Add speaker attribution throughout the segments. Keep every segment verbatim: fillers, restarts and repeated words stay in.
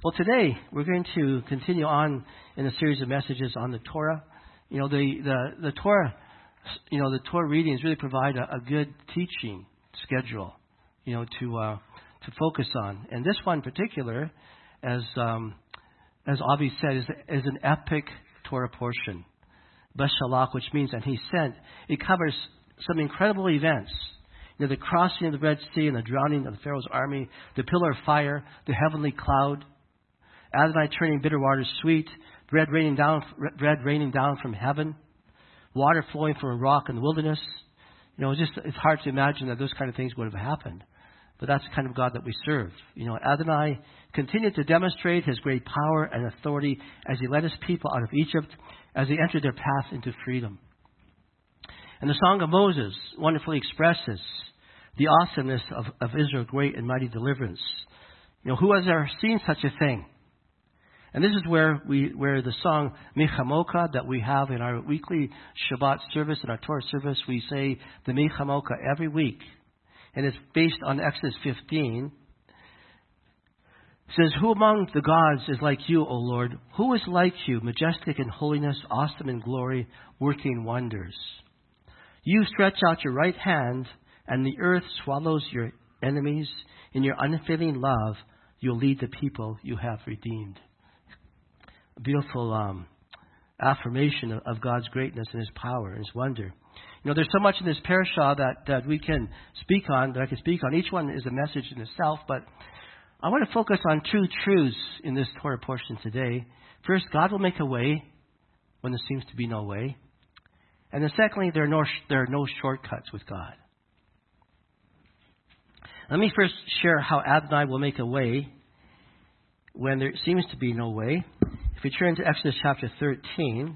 Speaker 1: Well, today we're going to continue on in a series of messages on the Torah. You know, the the, the Torah, you know, the Torah readings really provide a, a good teaching schedule, you know, to uh, to focus on. And this one in particular, as um, as Avi said, is, is an epic Torah portion. Beshalach, which means and he sent. It covers some incredible events. You know, the crossing of the Red Sea and the drowning of the Pharaoh's army, the pillar of fire, the heavenly cloud, Adonai turning bitter waters sweet, bread raining down, bread raining down from heaven, water flowing from a rock in the wilderness. You know, it's just it's hard to imagine that those kind of things would have happened. But that's the kind of God that we serve. You know, Adonai continued to demonstrate his great power and authority as he led his people out of Egypt, as they entered their path into freedom. And the Song of Moses wonderfully expresses the awesomeness of, of Israel's great and mighty deliverance. You know, who has ever seen such a thing? And this is where we, where the song Mechamoka that we have in our weekly Shabbat service, in our Torah service, we say the Mechamoka every week. And it's based on Exodus fifteen. It says, who among the gods is like you, O Lord? Who is like you, majestic in holiness, awesome in glory, working wonders? You stretch out your right hand, and the earth swallows your enemies. In your unfailing love, you'll lead the people you have redeemed. A beautiful um, affirmation of, of God's greatness and his power and his wonder. You know, there's so much in this parashah that, that we can speak on, that I can speak on. Each one is a message in itself, but I want to focus on two truths in this Torah portion today. First, God will make a way when there seems to be no way. And then secondly, there are no, there are no shortcuts with God. Let me first share how Adonai will make a way when there seems to be no way. If we turn to Exodus chapter thirteen,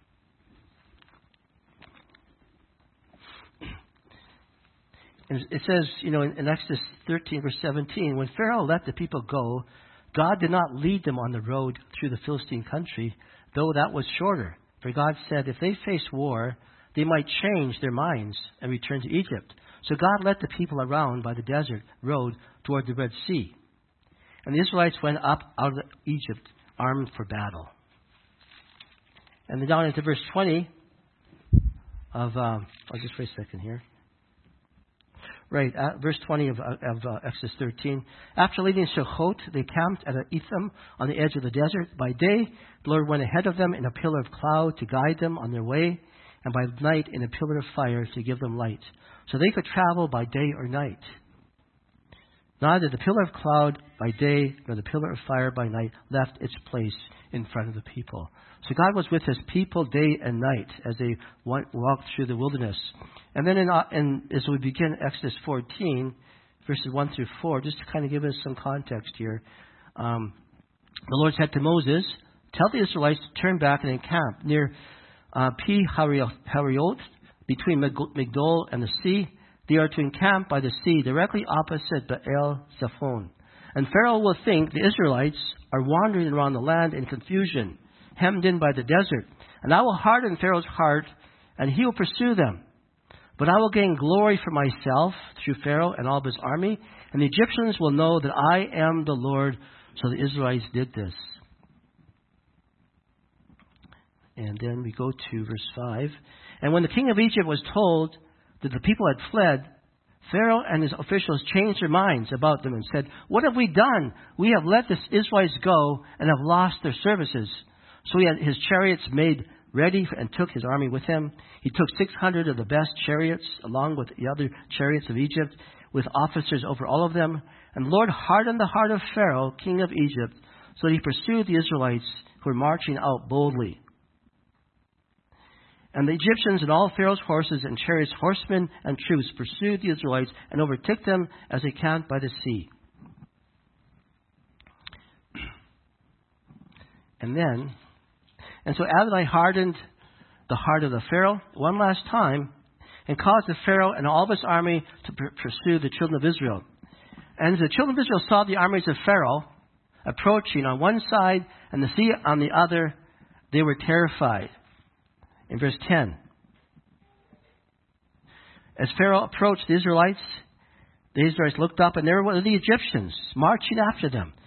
Speaker 1: and it says, you know, in, in Exodus thirteen, verse seventeen, when Pharaoh let the people go, God did not lead them on the road through the Philistine country, though that was shorter. For God said if they face war, they might change their minds and return to Egypt. So God led the people around by the desert road toward the Red Sea. And the Israelites went up out of Egypt armed for battle. And then down into verse twenty of, um, I'll just wait a second here. Right, uh, verse twenty of, of uh, Exodus thirteen. After leaving Sukkot, they camped at Etham on the edge of the desert. By day, the Lord went ahead of them in a pillar of cloud to guide them on their way, and by night in a pillar of fire to give them light, so they could travel by day or night. Neither the pillar of cloud by day nor the pillar of fire by night left its place in front of the people. So God was with his people day and night as they walked through the wilderness. And then in, in, as we begin Exodus fourteen, verses one through four, just to kind of give us some context here, um, the Lord said to Moses, tell the Israelites to turn back and encamp near uh, Pi Hariot, between Migdol and the sea. They are to encamp by the sea directly opposite Baal Zephon. And Pharaoh will think the Israelites are wandering around the land in confusion, hemmed in by the desert. And I will harden Pharaoh's heart, and he will pursue them. But I will gain glory for myself through Pharaoh and all of his army, and the Egyptians will know that I am the Lord. So the Israelites did this. And then we go to verse five. And when the king of Egypt was told that the people had fled, Pharaoh and his officials changed their minds about them and said, what have we done? We have let the Israelites go and have lost their services. So he had his chariots made ready and took his army with him. He took six hundred of the best chariots along with the other chariots of Egypt, with officers over all of them. And the Lord hardened the heart of Pharaoh, king of Egypt, so that he pursued the Israelites who were marching out boldly. And the Egyptians and all Pharaoh's horses and chariots, horsemen and troops pursued the Israelites and overtook them as they camped by the sea. And then, and so Adonai hardened the heart of the Pharaoh one last time and caused the Pharaoh and all of his army to pr- pursue the children of Israel. And as the children of Israel saw the armies of Pharaoh approaching on one side and the sea on the other, they were terrified. In verse ten, as Pharaoh approached the Israelites, the Israelites looked up and there were the Egyptians marching after them.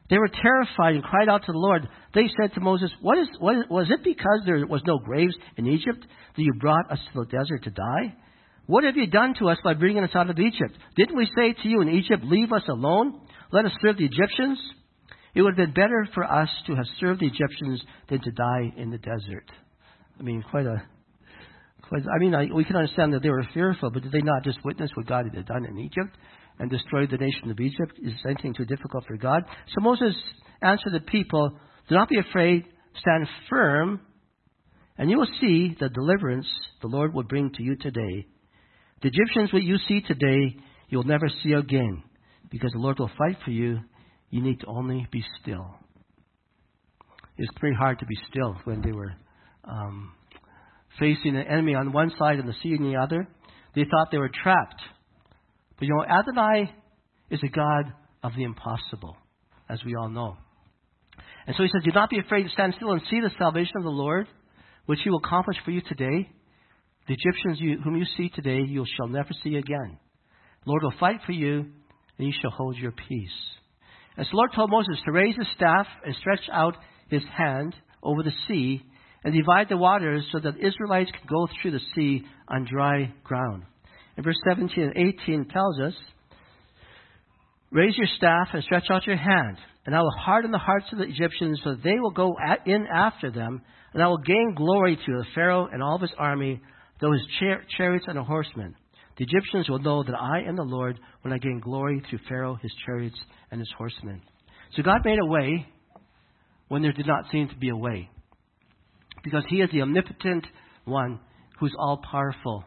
Speaker 1: They were terrified and cried out to the Lord. They said to Moses, what is, what is, was it because there was no graves in Egypt that you brought us to the desert to die? What have you done to us by bringing us out of Egypt? Didn't we say to you in Egypt, leave us alone? Let us serve the Egyptians? It would have been better for us to have served the Egyptians than to die in the desert. I mean, quite a... Quite, I mean, I, we can understand that they were fearful, but did they not just witness what God had done in Egypt and destroyed the nation of Egypt? Is anything too difficult for God? So Moses answered the people, do not be afraid, stand firm, and you will see the deliverance the Lord will bring to you today. The Egyptians that you see today, you will never see again, because the Lord will fight for you. You need to only be still. It's pretty hard to be still when they were um, facing an enemy on one side and the sea on the other. They thought they were trapped. But you know, Adonai is a God of the impossible, as we all know. And so he says, do not be afraid to stand still and see the salvation of the Lord, which he will accomplish for you today. The Egyptians you, whom you see today, you shall never see again. The Lord will fight for you, and you shall hold your peace. As the Lord told Moses to raise his staff and stretch out his hand over the sea and divide the waters so that the Israelites could go through the sea on dry ground. And verse seventeen and eighteen tells us, raise your staff and stretch out your hand, and I will harden the hearts of the Egyptians so that they will go in after them, and I will gain glory to the Pharaoh and all of his army, though his char- chariots and horsemen. The Egyptians will know that I am the Lord when I gain glory through Pharaoh, his chariots, and his horsemen. So God made a way when there did not seem to be a way, because he is the omnipotent one who's all-powerful.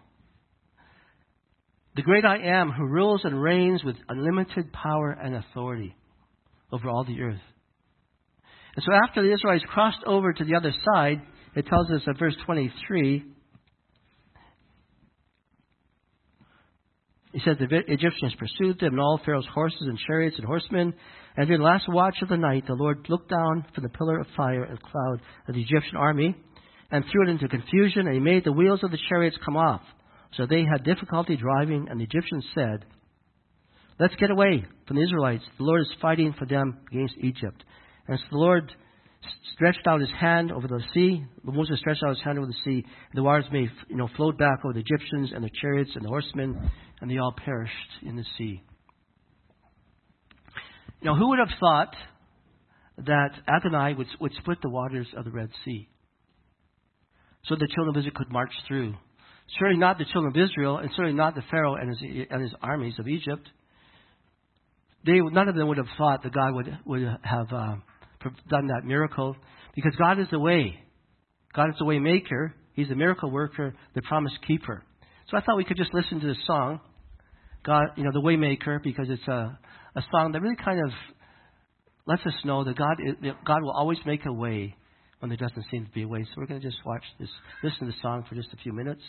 Speaker 1: The great I am who rules and reigns with unlimited power and authority over all the earth. And so after the Israelites crossed over to the other side, it tells us in verse twenty-three, he said the Egyptians pursued them and all Pharaoh's horses and chariots and horsemen. And during the last watch of the night, the Lord looked down from the pillar of fire and cloud of the Egyptian army and threw it into confusion, and he made the wheels of the chariots come off. So they had difficulty driving, and the Egyptians said, let's get away from the Israelites. The Lord is fighting for them against Egypt. And so the Lord stretched out his hand over the sea. Moses stretched out his hand over the sea. And the waters may, you know, flowed back over the Egyptians and the chariots and the horsemen, and they all perished in the sea. Now, who would have thought that Adonai would, would split the waters of the Red Sea so the children of Israel could march through? Certainly not the children of Israel, and certainly not the Pharaoh and his, and his armies of Egypt. They, none of them would have thought that God would, would have uh, done that miracle, because God is the way. God is the way maker. He's the miracle worker, the promise keeper. So I thought we could just listen to this song, God, you know, the way maker, because it's a, a song that really kind of lets us know that God, God will always make a way when there doesn't seem to be a way. So we're going to just watch this, listen to the song for just a few minutes.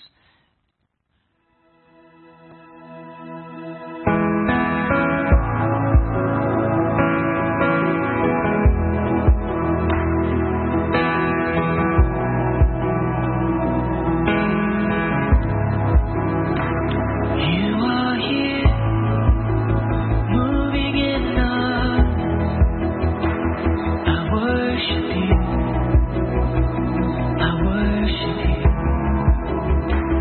Speaker 2: I worship you.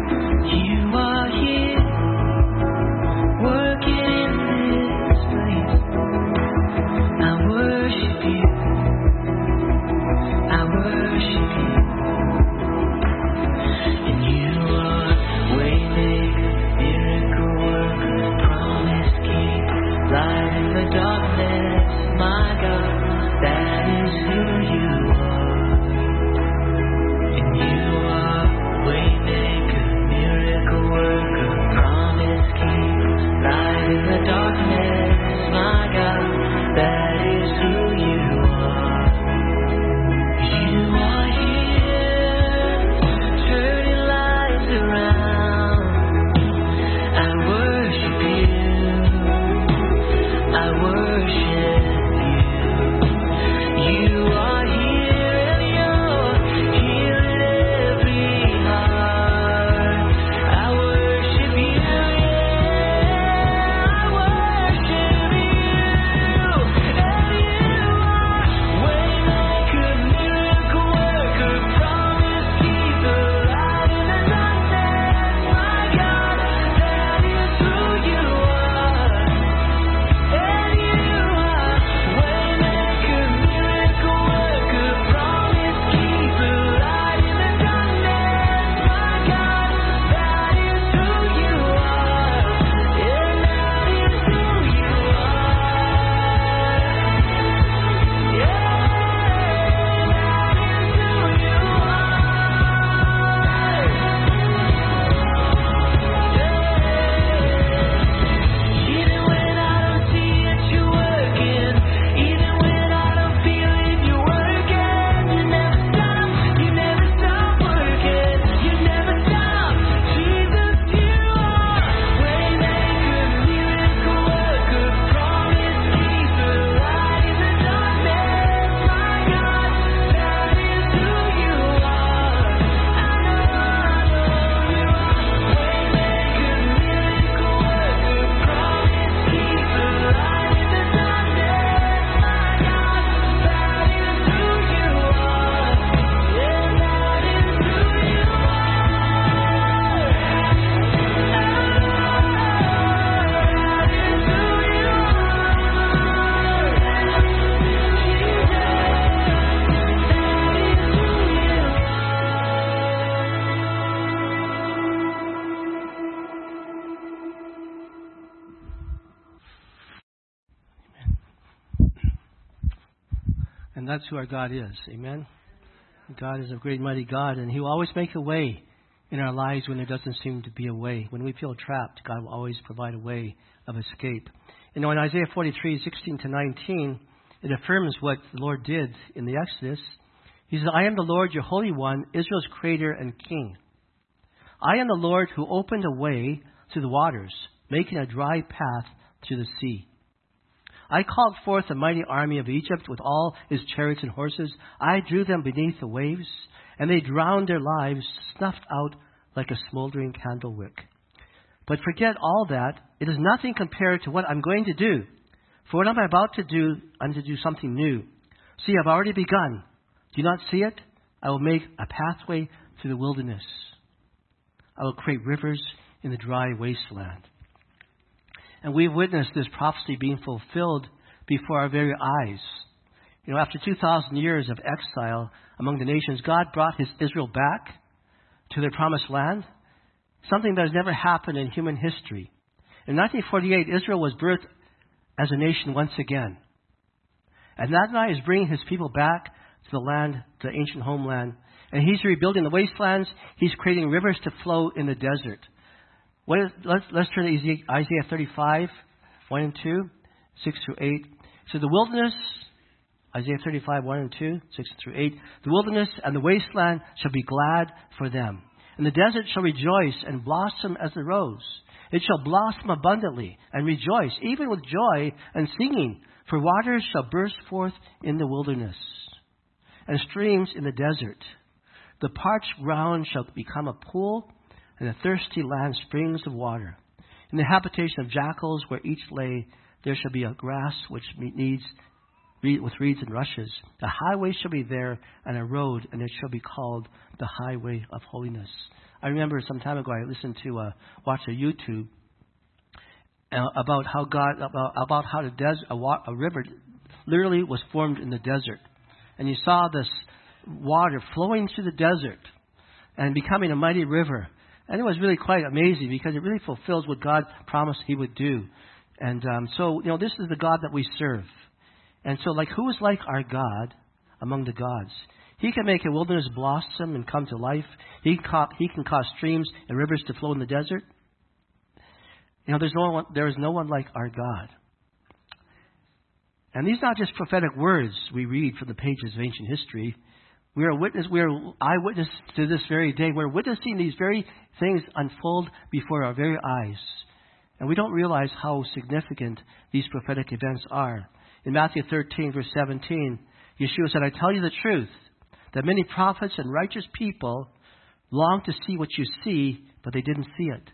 Speaker 1: And that's who our God is. Amen? God is a great, mighty God, and He will always make a way in our lives when there doesn't seem to be a way. When we feel trapped, God will always provide a way of escape. You know, in Isaiah forty-three, sixteen to nineteen, it affirms what the Lord did in the Exodus. He says, I am the Lord, your Holy One, Israel's Creator and King. I am the Lord who opened a way through the waters, making a dry path through the sea. I called forth a mighty army of Egypt with all his chariots and horses. I drew them beneath the waves, and they drowned their lives, snuffed out like a smoldering candle wick. But forget all that. It is nothing compared to what I'm going to do. For what I'm about to do, I'm to do something new. See, I've already begun. Do you not see it? I will make a pathway through the wilderness. I will create rivers in the dry wasteland. And we've witnessed this prophecy being fulfilled before our very eyes. You know, after two thousand years of exile among the nations, God brought His Israel back to their promised land, something that has never happened in human history. In nineteen forty-eight, Israel was birthed as a nation once again. And Adonai is bringing His people back to the land, to the ancient homeland. And He's rebuilding the wastelands. He's creating rivers to flow in the desert. What is, let's, let's turn to Isaiah thirty-five, one and two, six through eight. So the wilderness, Isaiah thirty-five, one and two, six through eight. The wilderness and the wasteland shall be glad for them. And the desert shall rejoice and blossom as the rose. It shall blossom abundantly and rejoice, even with joy and singing. For waters shall burst forth in the wilderness, and streams in the desert. The parched ground shall become a pool, and the thirsty land springs of water. In the habitation of jackals, where each lay, there shall be a grass which needs with reeds and rushes. A highway shall be there, and a road, and it shall be called the highway of holiness. I remember some time ago I listened to uh, watch a YouTube uh, about how God about, about how the desert a, wa- a river literally was formed in the desert, and you saw this water flowing through the desert and becoming a mighty river. And it was really quite amazing because it really fulfills what God promised He would do. And um, so, you know, this is the God that we serve. And so, like, who is like our God among the gods? He can make a wilderness blossom and come to life. He can, ca- he can cause streams and rivers to flow in the desert. You know, there's no one, there is no one like our God. And these are not just prophetic words we read from the pages of ancient history. We are witness. We are eyewitness to this very day. We're witnessing these very things unfold before our very eyes, and we don't realize how significant these prophetic events are. In Matthew thirteen, verse seventeen, Yeshua said, "I tell you the truth, that many prophets and righteous people long to see what you see, but they didn't see it,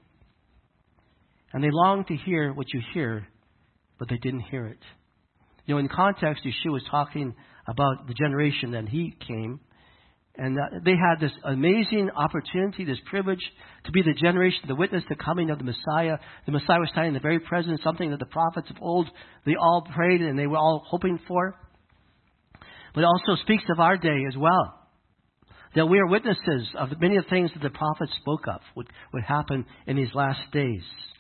Speaker 1: and they long to hear what you hear, but they didn't hear it." You know, in context, Yeshua was talking about the generation that He came. And uh, they had this amazing opportunity, this privilege to be the generation, the witness, the coming of the Messiah. The Messiah was standing in the very presence, something that the prophets of old, they all prayed and they were all hoping for. But it also speaks of our day as well. That we are witnesses of many of the things that the prophets spoke of would, would happen in these last days.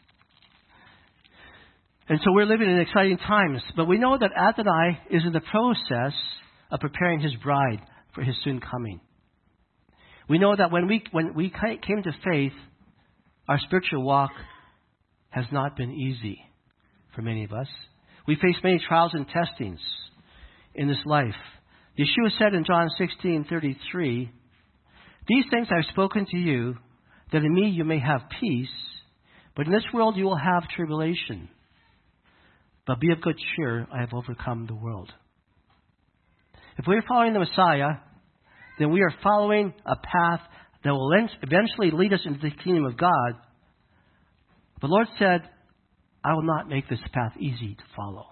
Speaker 1: And so we're living in exciting times. But we know that Adonai is in the process of preparing His bride for His soon coming. We know that when we when we came to faith, our spiritual walk has not been easy for many of us. We face many trials and testings in this life. Yeshua said in John sixteen thirty-three, "These things I have spoken to you, that in me you may have peace, but in this world you will have tribulation. But be of good cheer, I have overcome the world." If we're following the Messiah, then we are following a path that will eventually lead us into the kingdom of God. The Lord said, "I will not make this path easy to follow."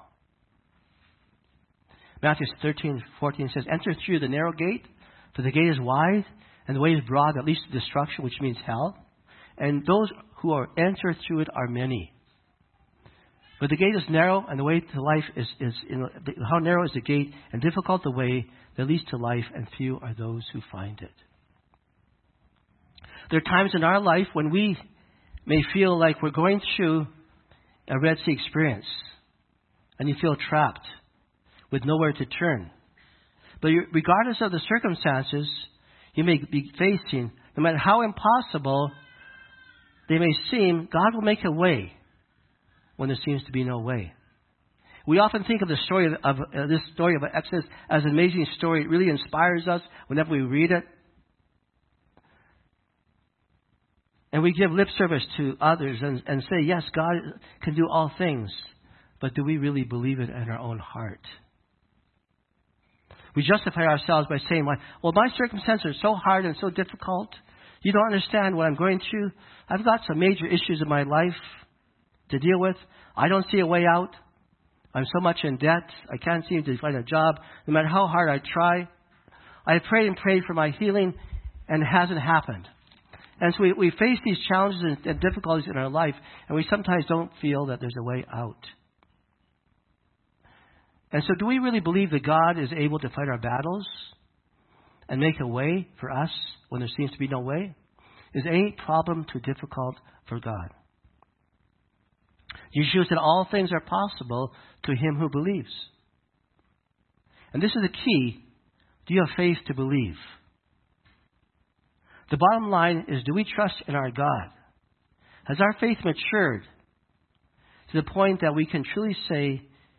Speaker 1: Matthew thirteen fourteen says, "Enter through the narrow gate, for the gate is wide, and the way is broad that leads to destruction," which means hell. "And those who are enter through it are many. But the gate is narrow, and the way to life is, is in, how narrow is the gate, and difficult the way that leads to life, and few are those who find it." There are times in our life when we may feel like we're going through a Red Sea experience, and you feel trapped with nowhere to turn. But you, regardless of the circumstances you may be facing, no matter how impossible they may seem, God will make a way when there seems to be no way. We often think of the story of, of uh, this story of Exodus as an amazing story. It really inspires us whenever we read it. And we give lip service to others and, and say, yes, God can do all things. But do we really believe it in our own heart? We justify ourselves by saying, well, my circumstances are so hard and so difficult. You don't understand what I'm going through. I've got some major issues in my life to deal with. I don't see a way out. I'm so much in debt. I can't seem to find a job. No matter how hard I try. I prayed and prayed for my healing, and it hasn't happened. And so we, we face these challenges and, and difficulties in our life, and we sometimes don't feel that there's a way out. And so do we really believe that God is able to fight our battles and make a way for us when there seems to be no way? Is any problem too difficult for God? Yeshua said all things are possible to him who believes. And this is the key. Do you have faith to believe? The bottom line is, do we trust in our God? Has our faith matured to the point that we can truly say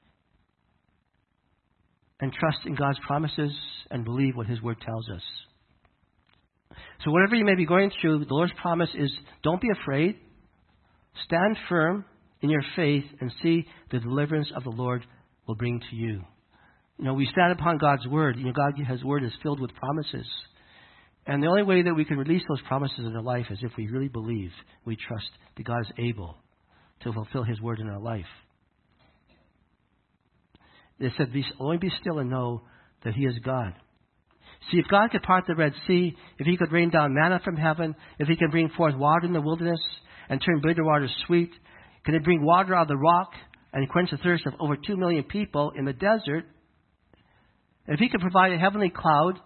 Speaker 1: and trust in God's promises and believe what his word tells us? So whatever you may be going through, the Lord's promise is, don't be afraid. Stand firm in your faith and see the deliverance of the Lord will bring to you. You know, we stand upon God's word. You know, God, his word is filled with promises. And the only way that we can release those promises in our life is if we really believe, we trust that God is able to fulfill his word in our life. They said, be, only be still and know that he is God. See, if God could part the Red Sea, if he could rain down manna from heaven, if he can bring forth water in the wilderness and turn bitter water sweet, can he bring water out of the rock and quench the thirst of over two million people in the desert? If he could provide a heavenly cloud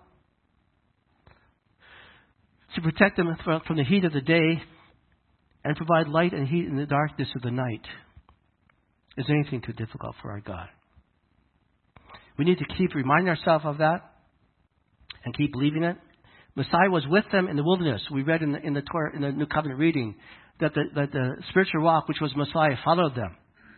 Speaker 1: to protect them from the heat of the day and provide light and heat in the darkness of the night, is there anything too difficult for our God? We need to keep reminding ourselves of that and keep believing it. Messiah was with them in the wilderness. We read in the, in the, Torah, in the New Covenant reading that the, that the spiritual rock, which was Messiah, followed them.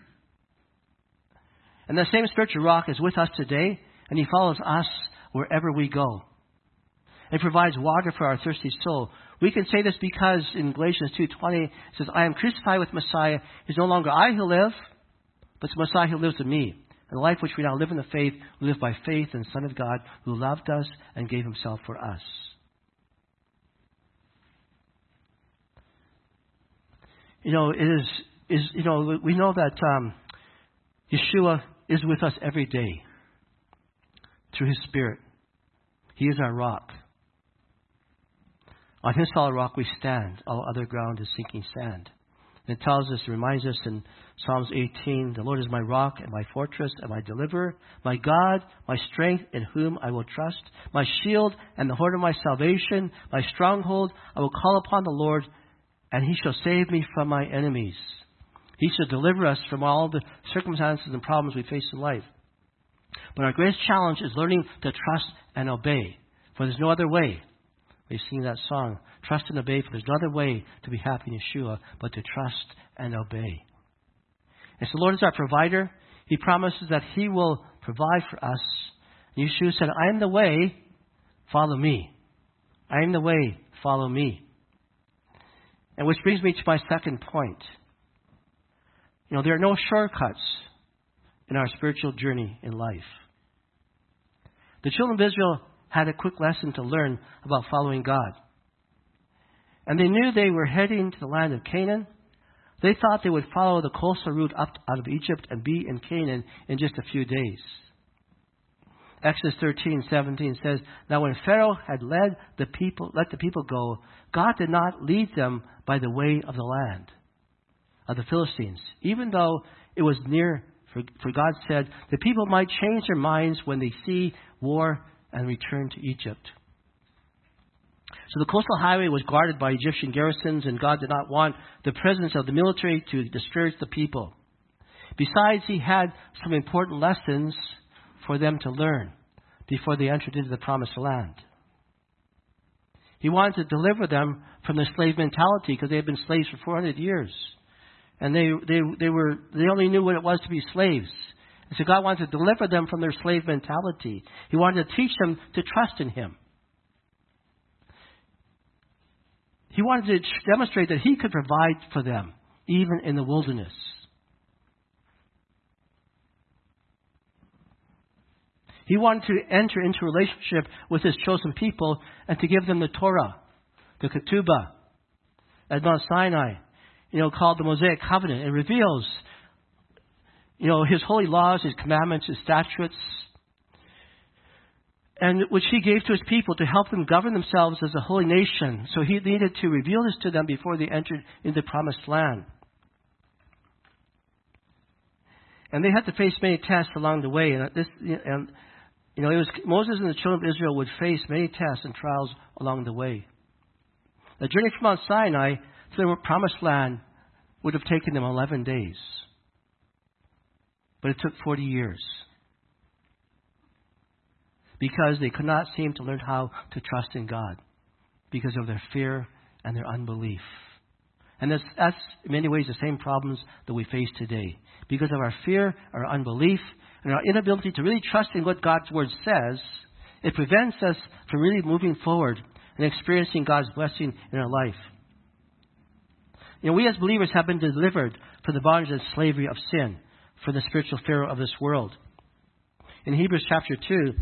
Speaker 1: And the same spiritual rock is with us today, and he follows us wherever we go. It provides water for our thirsty soul. We can say this because in Galatians two twenty it says, I am crucified with Messiah. It is no longer I who live, but it's Messiah who lives in me. And the life which we now live in the faith, we live by faith in the Son of God who loved us and gave himself for us. You know, it is, is you know, we know that um, Yeshua is with us every day through his Spirit. He is our rock. On his solid rock we stand. All other ground is sinking sand. And it tells us, reminds us in Psalms eighteen, the Lord is my rock and my fortress and my deliverer, my God, my strength in whom I will trust, my shield and the horn of my salvation, my stronghold. I will call upon the Lord, and he shall save me from my enemies. He shall deliver us from all the circumstances and problems we face in life. But our greatest challenge is learning to trust and obey, for there's no other way. We've seen that song, trust and obey, for there's no other way to be happy in Yeshua but to trust and obey. And so the Lord is our provider. He promises that he will provide for us. And Yeshua said, I am the way, follow me. I am the way, follow me. And which brings me to my second point. You know, there are no shortcuts in our spiritual journey in life. The children of Israel had a quick lesson to learn about following God. And they knew they were heading to the land of Canaan. They thought they would follow the coastal route up out of Egypt and be in Canaan in just a few days. Exodus thirteen seventeen says, Now when Pharaoh had led the people, let the people go, God did not lead them by the way of the land of the Philistines, even though it was near. For, for God said, the people might change their minds when they see war and return to Egypt. So the coastal highway was guarded by Egyptian garrisons, and God did not want the presence of the military to discourage the people. Besides, he had some important lessons for them to learn before they entered into the promised land. He wanted to deliver them from their slave mentality because they had been slaves for four hundred years. And they, they, they, were, they only knew what it was to be slaves. And so God wanted to deliver them from their slave mentality. He wanted to teach them to trust in Him. He wanted to demonstrate that He could provide for them, even in the wilderness. He wanted to enter into a relationship with His chosen people and to give them the Torah, the Ketubah, at Mount Sinai, you know, called the Mosaic Covenant. It reveals, you know, His holy laws, His commandments, His statutes, and which He gave to His people to help them govern themselves as a holy nation. So He needed to reveal this to them before they entered into the promised land. And they had to face many tests along the way. And this, and you know, it was Moses and the children of Israel would face many tests and trials along the way. The journey from Mount Sinai to the promised land would have taken them eleven days. But it took forty years. Because they could not seem to learn how to trust in God. Because of their fear and their unbelief. And that's, that's in many ways the same problems that we face today. Because of our fear, our unbelief, and our inability to really trust in what God's Word says, it prevents us from really moving forward and experiencing God's blessing in our life. You know, we as believers have been delivered from the bondage and slavery of sin, from the spiritual pharaoh of this world. In Hebrews chapter two,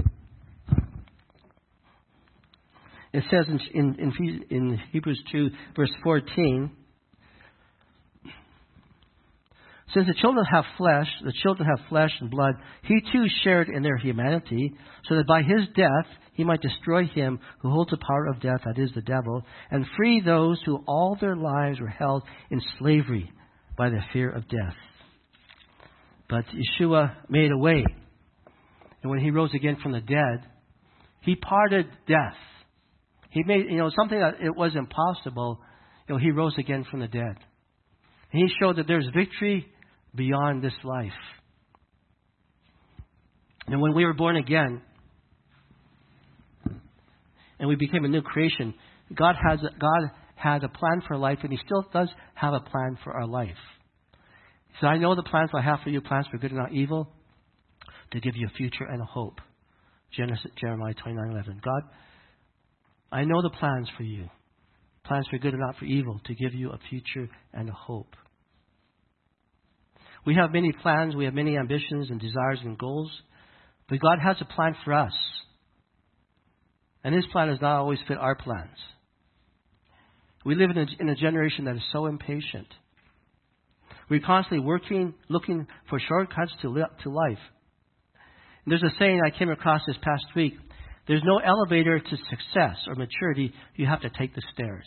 Speaker 1: it says in, in, in, in Hebrews two, verse fourteen, since the children have flesh, the children have flesh and blood, He too shared in their humanity, so that by His death He might destroy him who holds the power of death, that is the devil, and free those who all their lives were held in slavery by the fear of death. But Yeshua made a way. And when He rose again from the dead, He parted death. He made, you know, something that it was impossible. You know, He rose again from the dead. And He showed that there's victory beyond this life. And when we were born again, and we became a new creation, God has a, God had a plan for life, and He still does have a plan for our life. He said, I know the plans I have for you, plans for good and not evil, to give you a future and a hope. Genesis, Jeremiah twenty-nine eleven. God, I know the plans for you. Plans for good and not for evil, to give you a future and a hope. We have many plans, we have many ambitions and desires and goals, but God has a plan for us. And His plan does not always fit our plans. We live in a, in a generation that is so impatient. We're constantly working, looking for shortcuts to, li- to life. And there's a saying I came across this past week. There's no elevator to success or maturity. You have to take the stairs.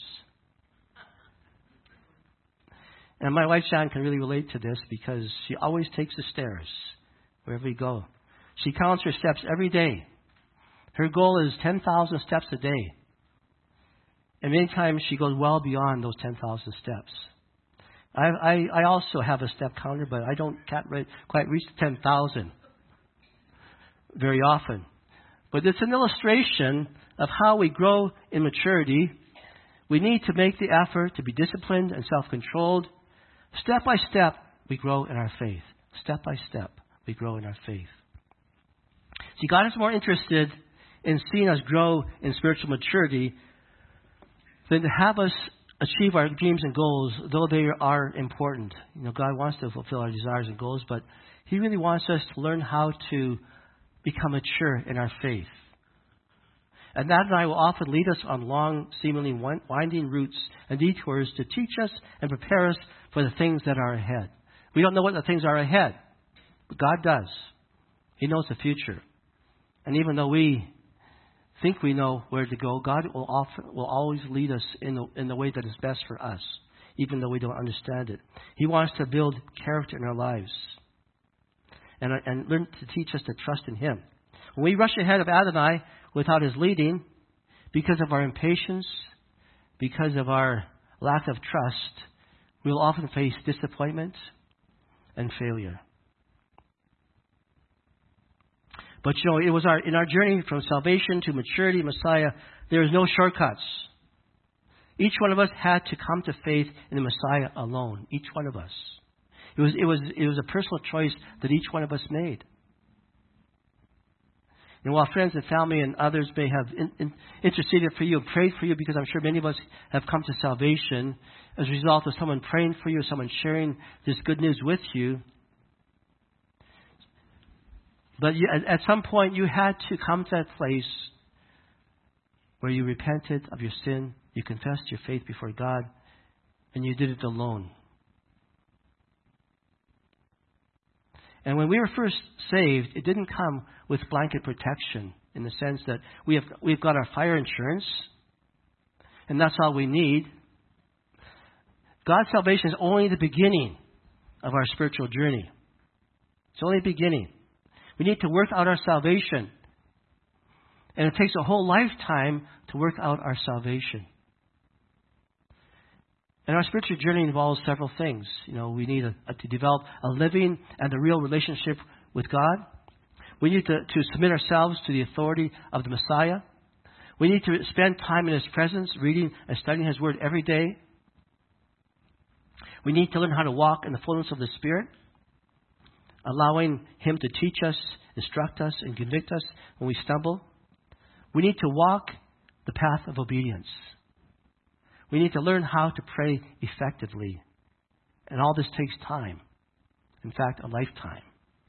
Speaker 1: And my wife, Sharon, can really relate to this because she always takes the stairs wherever we go. She counts her steps every day. Her goal is ten thousand steps a day. And many times she goes well beyond those ten thousand steps. I, I, I also have a step counter, but I don't can't re- quite reach ten thousand very often. But it's an illustration of how we grow in maturity. We need to make the effort to be disciplined and self-controlled. Step by step, we grow in our faith. Step by step, we grow in our faith. See, God is more interested in seeing us grow in spiritual maturity than to have us achieve our dreams and goals, though they are important. You know, God wants to fulfill our desires and goals, but He really wants us to learn how to become mature in our faith. And that and I will often lead us on long, seemingly winding routes and detours to teach us and prepare us for the things that are ahead. We don't know what the things are ahead, but God does. He knows the future. And even though we think we know where to go, God will often, will always lead us in the, in the way that is best for us, even though we don't understand it. He wants to build character in our lives and, and learn to teach us to trust in Him. When we rush ahead of Adonai without His leading, because of our impatience, because of our lack of trust, we will often face disappointment and failure. But you know, it was our in our journey from salvation to maturity, Messiah, there is no shortcuts. Each one of us had to come to faith in the Messiah alone. Each one of us. It was it was it was a personal choice that each one of us made. And while friends and family and others may have in, in, interceded for you, prayed for you, because I'm sure many of us have come to salvation as a result of someone praying for you, someone sharing this good news with you. But you, at, at some point, you had to come to that place where you repented of your sin, you confessed your faith before God, and you did it alone. And when we were first saved, it didn't come with blanket protection in the sense that we have, we've got our fire insurance, and that's all we need. God's salvation is only the beginning of our spiritual journey. It's only the beginning. We need to work out our salvation. And it takes a whole lifetime to work out our salvation. And our spiritual journey involves several things. You know, we need a, a, to develop a living and a real relationship with God. We need to, to submit ourselves to the authority of the Messiah. We need to spend time in His presence, reading and studying His Word every day. We need to learn how to walk in the fullness of the Spirit, allowing Him to teach us, instruct us, and convict us when we stumble. We need to walk the path of obedience. We need to learn how to pray effectively. And all this takes time. In fact, a lifetime.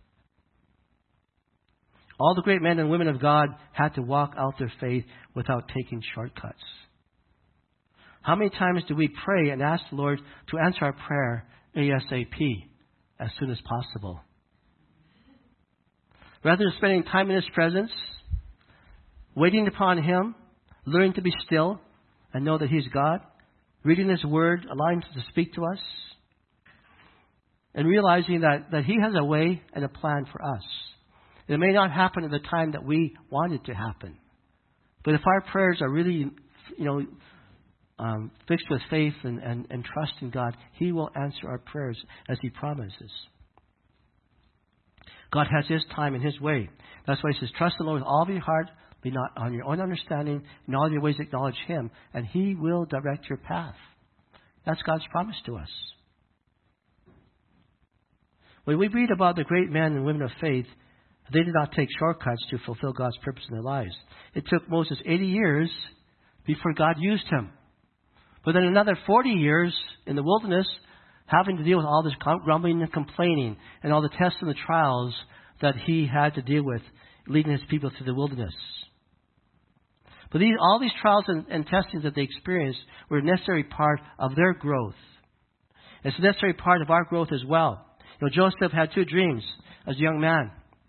Speaker 1: All the great men and women of God had to walk out their faith without taking shortcuts. How many times do we pray and ask the Lord to answer our prayer ASAP, as soon as possible? Rather than spending time in His presence, waiting upon Him, learning to be still and know that He's God, reading His Word, allowing Him to speak to us, and realizing that, that He has a way and a plan for us. It may not happen at the time that we want it to happen. But if our prayers are really, you know, um, fixed with faith and, and, and trust in God, He will answer our prayers as He promises. God has His time and His way. That's why He says, trust the Lord with all of your heart, be not on your own understanding, in all your ways acknowledge Him, and He will direct your path. That's God's promise to us. When we read about the great men and women of faith, they did not take shortcuts to fulfill God's purpose in their lives. It took Moses eighty years before God used him. But then another forty years in the wilderness, having to deal with all this grumbling and complaining and all the tests and the trials that he had to deal with, leading his people through the wilderness. But these, all these trials and, and testings that they experienced were a necessary part of their growth. It's a necessary part of our growth as well. You know, Joseph had two dreams as a young man.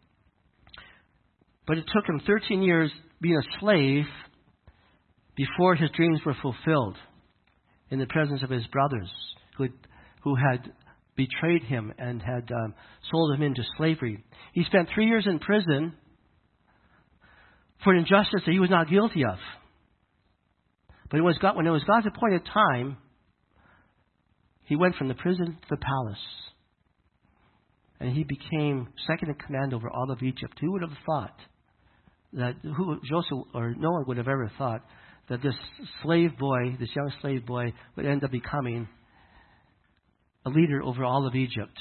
Speaker 1: But it took him thirteen years being a slave before his dreams were fulfilled in the presence of his brothers who had, who had betrayed him and had um, sold him into slavery. He spent three years in prison for an injustice that he was not guilty of. But it was God, when it was God's appointed time, he went from the prison to the palace. And he became second in command over all of Egypt. Who would have thought that who Joseph or no one would have ever thought that this slave boy, this young slave boy, would end up becoming a leader over all of Egypt?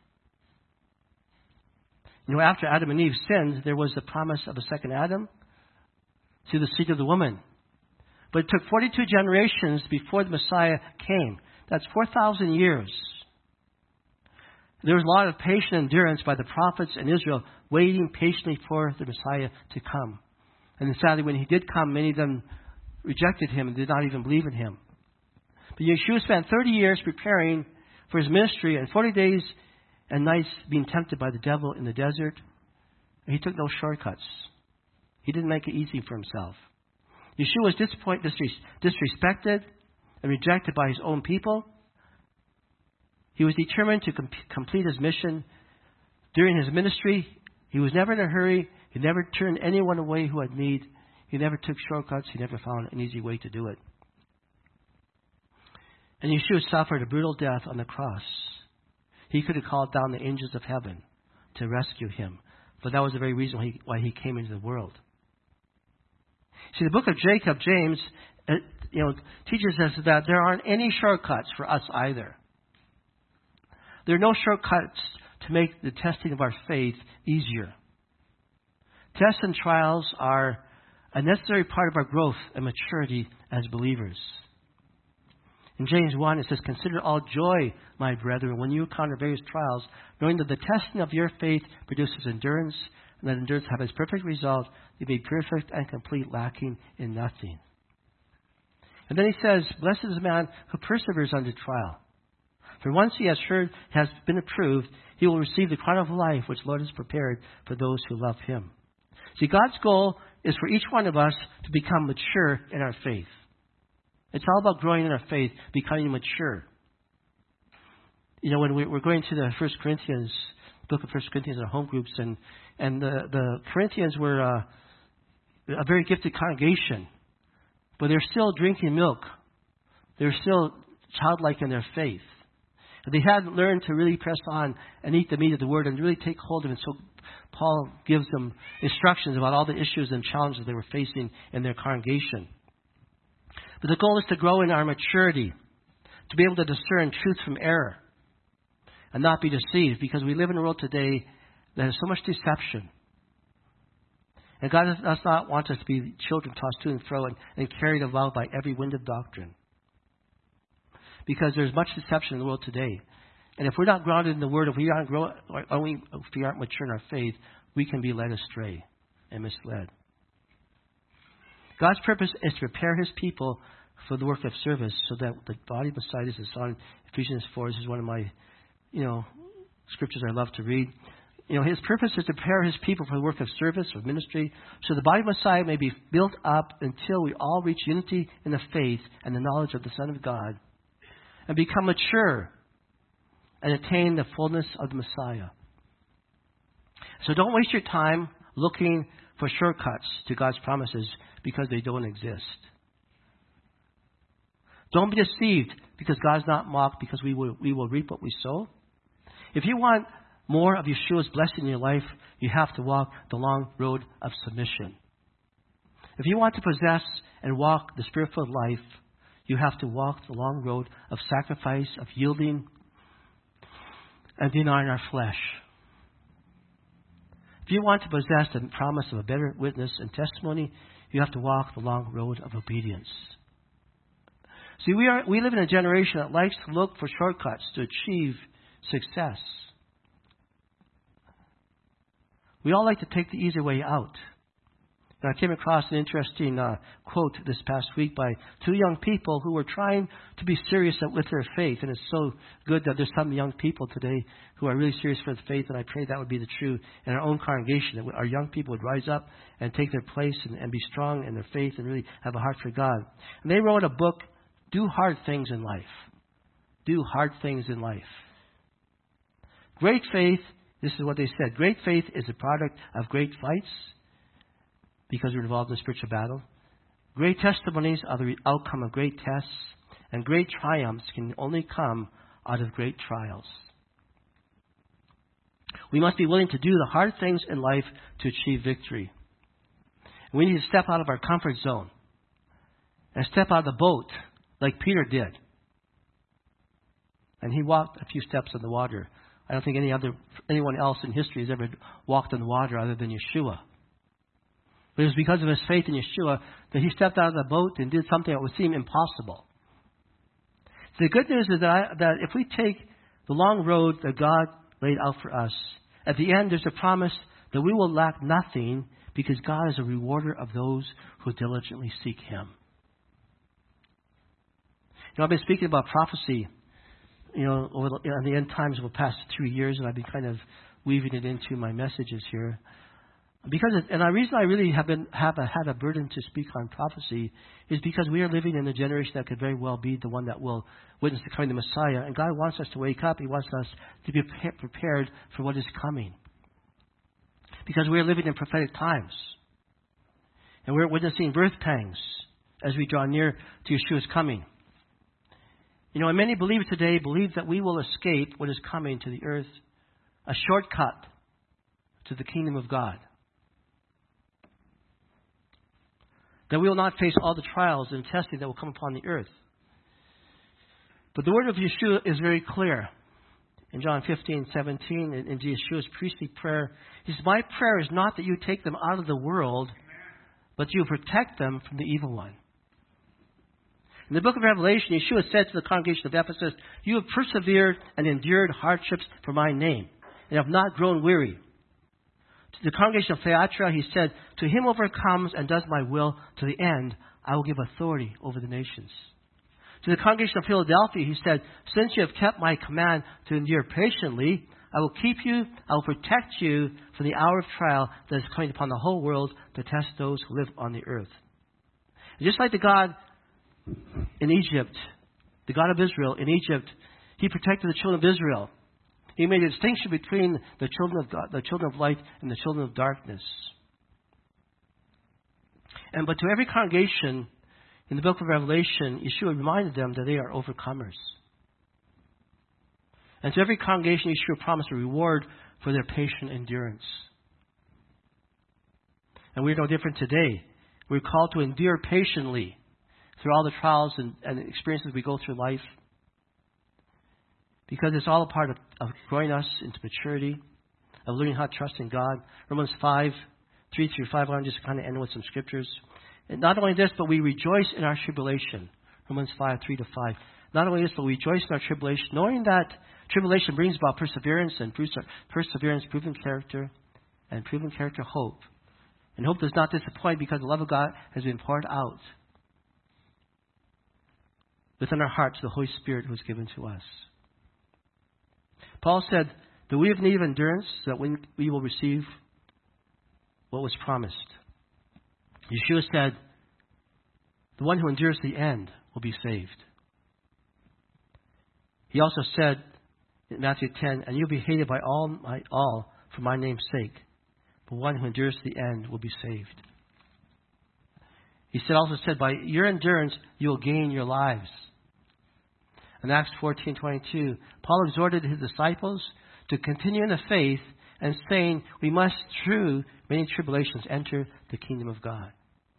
Speaker 1: You know, after Adam and Eve sinned, there was the promise of a second Adam to the seed of the woman. But it took forty-two generations before the Messiah came. That's four thousand years. There was a lot of patient endurance by the prophets in Israel, waiting patiently for the Messiah to come. And then sadly, when he did come, many of them rejected him and did not even believe in him. But Yeshua spent thirty years preparing for his ministry and forty days and nights being tempted by the devil in the desert. And he took no shortcuts. He didn't make it easy for himself. Yeshua was disappointed, disrespected and rejected by his own people. He was determined to com- complete his mission. During his ministry, he was never in a hurry. He never turned anyone away who had need. He never took shortcuts. He never found an easy way to do it. And Yeshua suffered a brutal death on the cross. He could have called down the angels of heaven to rescue him. but that was the very reason why he, why he came into the world. See, the book of Jacob, James, uh, you know, teaches us that there aren't any shortcuts for us either. There are no shortcuts to make the testing of our faith easier. Tests and trials are a necessary part of our growth and maturity as believers. In James one, it says, "Consider all joy, my brethren, when you encounter various trials, knowing that the testing of your faith produces endurance, and that endurance have its perfect result, you be perfect and complete, lacking in nothing." And then he says, "Blessed is the man who perseveres under trial. For once he has heard, has been approved, he will receive the crown of life which the Lord has prepared for those who love him." See, God's goal is for each one of us to become mature in our faith. It's all about growing in our faith, becoming mature. You know, when we, we're going to the First Corinthians, book of First Corinthians in our home groups, and, and the, the Corinthians were uh, a very gifted congregation, but they're still drinking milk. They're still childlike in their faith. They hadn't learned to really press on and eat the meat of the Word and really take hold of it. So Paul gives them instructions about all the issues and challenges they were facing in their congregation. But the goal is to grow in our maturity, to be able to discern truth from error, and not be deceived, because we live in a world today that has so much deception. And God does not want us to be children tossed to and fro and, and carried about by every wind of doctrine. Because there's much deception in the world today. And if we're not grounded in the Word, if we aren't, grow, or we, if we aren't mature in our faith, we can be led astray and misled. God's purpose is to prepare His people for the work of service so that the body of Messiah, this is on Ephesians four. This is one of my, you know, scriptures I love to read. You know, His purpose is to prepare His people for the work of service, of ministry, so the body of Messiah may be built up until we all reach unity in the faith and the knowledge of the Son of God, and become mature and attain the fullness of the Messiah. So don't waste your time looking for shortcuts to God's promises because they don't exist. Don't be deceived because God's not mocked, because we will, we will reap what we sow. If you want more of Yeshua's blessing in your life, you have to walk the long road of submission. If you want to possess and walk the Spirit-filled life, you have to walk the long road of sacrifice, of yielding, and denying our flesh. If you want to possess the promise of a better witness and testimony, you have to walk the long road of obedience. See, we are we live in a generation that likes to look for shortcuts to achieve success. We all like to take the easy way out. And I came across an interesting uh, quote this past week by two young people who were trying to be serious with their faith. And it's so good that there's some young people today who are really serious for the faith. And I pray that would be the true in our own congregation, that our young people would rise up and take their place and, and be strong in their faith and really have a heart for God. And they wrote a book, Do Hard Things in Life. Do Hard Things in Life. Great faith, this is what they said. Great faith is a product of great fights, because we're involved in a spiritual battle. Great testimonies are the outcome of great tests, and great triumphs can only come out of great trials. We must be willing to do the hard things in life to achieve victory. We need to step out of our comfort zone and step out of the boat like Peter did. And he walked a few steps on the water. I don't think any other anyone else in history has ever walked on the water other than Yeshua. But it was because of his faith in Yeshua that he stepped out of the boat and did something that would seem impossible. So the good news is that, I, that if we take the long road that God laid out for us, at the end there's a promise that we will lack nothing, because God is a rewarder of those who diligently seek Him. You know, I've been speaking about prophecy, you know, over the, on the end times over the past three years, and I've been kind of weaving it into my messages here. Because, it, and the reason I really have been have a, had a burden to speak on prophecy is because we are living in a generation that could very well be the one that will witness the coming of the Messiah. And God wants us to wake up. He wants us to be prepared for what is coming. Because we are living in prophetic times. And we're witnessing birth pangs as we draw near to Yeshua's coming. You know, and many believers today believe that we will escape what is coming to the earth, a shortcut to the kingdom of God. That we will not face all the trials and testing that will come upon the earth. But the word of Yeshua is very clear. In John fifteen, seventeen, in, in Yeshua's priestly prayer, he says, my prayer is not that you take them out of the world, but you protect them from the evil one. In the book of Revelation, Yeshua said to the congregation of Ephesus, you have persevered and endured hardships for my name, and have not grown weary. To the congregation of Thyatira, he said, to him who overcomes and does my will to the end, I will give authority over the nations. To the congregation of Philadelphia, he said, since you have kept my command to endure patiently, I will keep you, I will protect you from the hour of trial that is coming upon the whole world to test those who live on the earth. And just like the God in Egypt, the God of Israel in Egypt, he protected the children of Israel. He made a distinction between the children of God, the children of light, and the children of darkness. And but to every congregation in the book of Revelation, Yeshua reminded them that they are overcomers. And to every congregation, Yeshua promised a reward for their patient endurance. And we're no different today. We're called to endure patiently through all the trials and, and experiences we go through life. Because it's all a part of, of growing us into maturity, of learning how to trust in God. Romans five, three through five, I want to just kind of end with some scriptures. And not only this, but we rejoice in our tribulation. Romans five, three to five. Not only this, but we rejoice in our tribulation, knowing that tribulation brings about perseverance, and perseverance, proven character, and proven character, hope. And hope does not disappoint because the love of God has been poured out within our hearts, the Holy Spirit who was given to us. Paul said that we have need of endurance, so that we, we will receive what was promised. Yeshua said, the one who endures to the end will be saved. He also said in Matthew ten, and you'll be hated by all, my, all for my name's sake, but one who endures to the end will be saved. He said, also said, by your endurance you will gain your lives. In Acts fourteen twenty-two, Paul exhorted his disciples to continue in the faith and saying, we must through many tribulations enter the kingdom of God.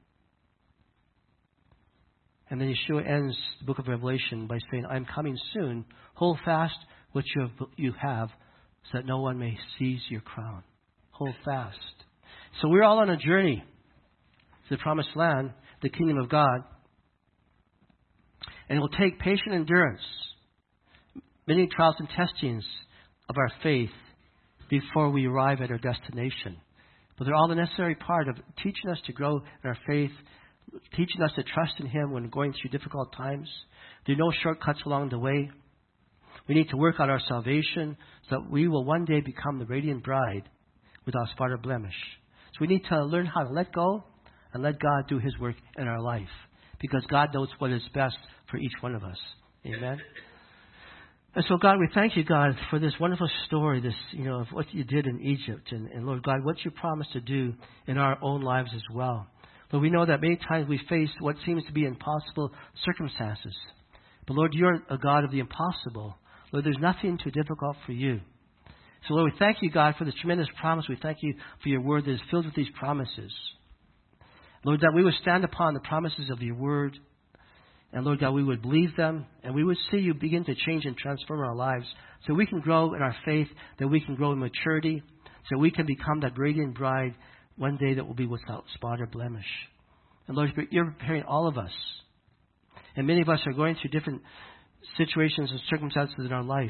Speaker 1: And then Yeshua ends the book of Revelation by saying, I am coming soon. Hold fast what you have, you have so that no one may seize your crown. Hold fast. So we're all on a journey to the promised land, the kingdom of God. And it will take patient endurance, many trials and testings of our faith before we arrive at our destination. But they're all the necessary part of teaching us to grow in our faith, teaching us to trust in Him when going through difficult times. There are no shortcuts along the way. We need to work out our salvation so that we will one day become the radiant bride without spot or blemish. So we need to learn how to let go and let God do His work in our life, because God knows what is best for each one of us. Amen. And so, God, we thank you, God, for this wonderful story, this, you know, of what you did in Egypt. And, and Lord God, what you promised to do in our own lives as well. But we know that many times we face what seems to be impossible circumstances. But Lord, you're a God of the impossible. Lord, there's nothing too difficult for you. So Lord, we thank you, God, for this tremendous promise. We thank you for your word that is filled with these promises. Lord, that we would stand upon the promises of your word. And Lord God, we would believe them, and we would see you begin to change and transform our lives so we can grow in our faith, that we can grow in maturity, so we can become that radiant bride one day that will be without spot or blemish. And Lord, you're preparing all of us. And many of us are going through different situations and circumstances in our life.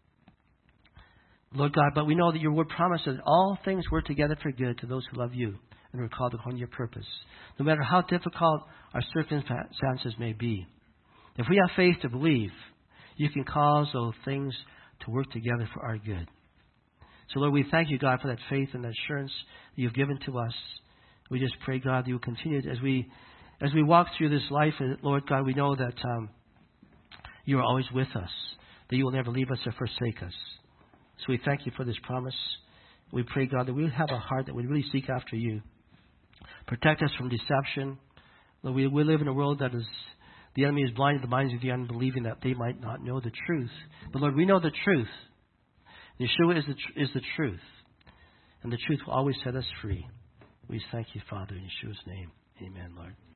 Speaker 1: Lord God, but we know that your word promises that all things work together for good to those who love you and are called according to your purpose. No matter how difficult our circumstances may be, if we have faith to believe, you can cause those things to work together for our good. So, Lord, we thank you, God, for that faith and that assurance that you've given to us. We just pray, God, that you will continue as we as we walk through this life. And Lord God, we know that um, you are always with us, that you will never leave us or forsake us. So we thank you for this promise. We pray, God, that we would have a heart that would really seek after you. Protect us from deception. Lord, we, we live in a world that is, the enemy is blinding the minds of the unbelieving that they might not know the truth. But Lord, we know the truth. Yeshua is the, is the truth. And the truth will always set us free. We thank you, Father, in Yeshua's name. Amen, Lord.